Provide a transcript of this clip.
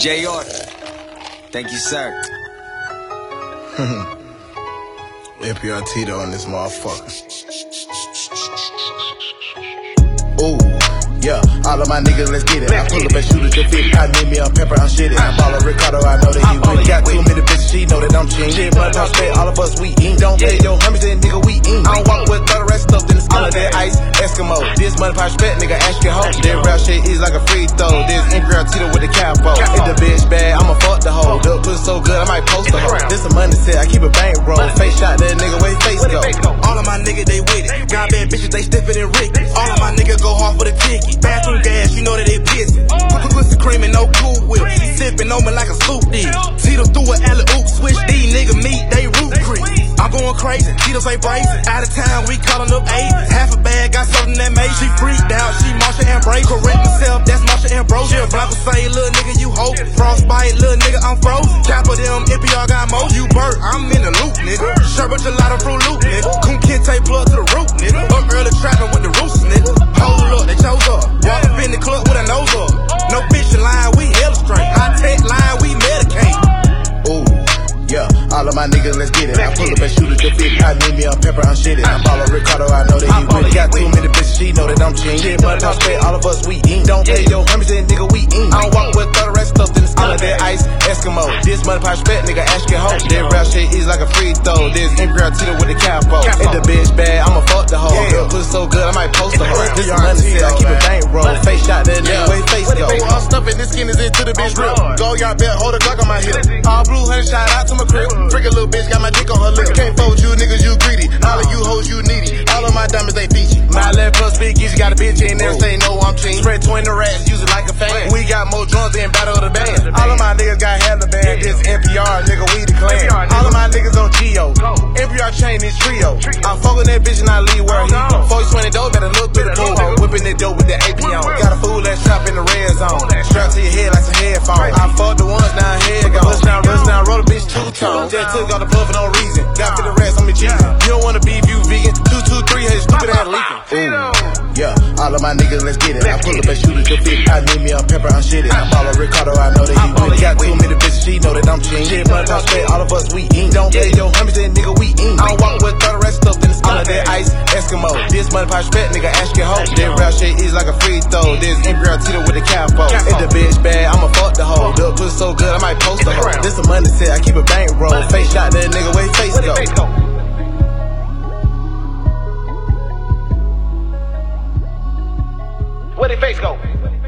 J.R. Thank you, sir. NPR Tito on this motherfucker. Ooh, yeah, all of my niggas, let's get it. I pull up and shoot at your feet. I need me a pepper, I'm shitty. I follow Ricardo, I know that he win. Got too many bitches, she know that I'm cheating. Shit, but I'm straight, all of us, we eat. Don't pay your homies, and nigga, we eat. I don't walk with the rest stuff in the skin of that ice. Eskimo, this money pie spec, nigga, ask your hoe. That rap shit is like a free throw. This NPR Tito with the capo. If the bitch bad, I'ma fuck the hoe. The pussy so good, I might post the hoe. This a money set, I keep a bankroll. Face shot, that nigga, where face go? All of my niggas, they with it. Got bad bitches, they stiffin' and Rick. All of my niggas go hard for the ticket. Bathroom gas, you know that they pissin'. Pussy creamin', no cool whip. She sippin' on me like a soup dish. Tito threw an alley-oop switch. These niggas meet, they root creep. I'm going crazy, Tito say brazen. Out of town, we callin' up eight. Half a bag, got something that made. She freaked out, she Marsha and Bray. Correct myself, that's Marsha and Bro. Jill Blanco say, little nigga, you hope. Frostbite, little nigga, I'm frozen. Cap of them, NPR got mo. You Burt, I'm in the loop, nigga. Sherbet gelato fruit loop, nigga. Coon Kente plug to the roof, nigga. Up early trappin' with the roots, nigga. Hold up, they chose up. Walk up in the club with a nose up. No bitch line, we hella straight. High tech line, we medicate. Ooh, yeah, all of my niggas, let's get it. I pull up and shoot at your feet. I need me a pepper, I'm shitty. I follow Ricardo, I know that he win. Got too many bitches, she know that I'm cheating. Shit, but I'm straight, all of us, we eat. Don't pay your homies, and nigga, we eat. I don't walk with the rest stuff in the skin of that ice. Eskimo, this money pie spec, nigga, ask your hoe. That rap shit is like a free throw. This NPR Tito with the capo. If the bitch bad, I'ma fuck the hoe. The pussy so good, I might post the hoe. This a money set, I keep a bankroll. Face shot, that nigga, where face go? I'm stuffing this skin is into the bitch real. Go y'all bet, hold a Glock on my hip. All blue, 100 shot out to my crib. Freakin' little bitch got my dick on her lip. Can't fold you niggas, you greedy. All of you hoes, you needy. All of my diamonds, they peachy. My left plus big easy, got a bitch in there, say no, I'm cheating. Spread 20 rats, use it like a fan. We got more drums than Battle of the Band. All of my niggas got hella band. This NPR, nigga, we the clan. All of my niggas on Geo. NPR chain is trio. I'm fucking that bitch and I leave where he go. 420 dope, better look through the pool. Whipping that dope with the AP on. Got a fool that shop in the red zone. Strapped to your head like some headphones. I fucked the ones down here, got rush down, roll the bitch two-tone. Just took all the puff for no reason. Got for the rest on me cheesing. You don't wanna beef, you vegan. 223, hey, stupid ass leaking. Ooh, yeah, all of my niggas, let's get it. I pull up and shoot at your feet. I need me a pepper, I'm shitty. I follow Ricardo, I know that he win. Got too many bitches, she know that I'm cheating. Shit, but I'm straight, all of us, we eat. Don't pay your homies, and nigga, we eat. I don't walk with the rest stuff in the skin of that ice. Eskimo, this money pie spec, nigga, ask your hoe. That rap shit is like a free throw. This NPR Tito with the capo. If the bitch bad, I'ma fuck the hoe. The pussy so good, I might post the hoe. This a money set, I keep a bankroll. Face shot, that nigga, where face go? Where they face go?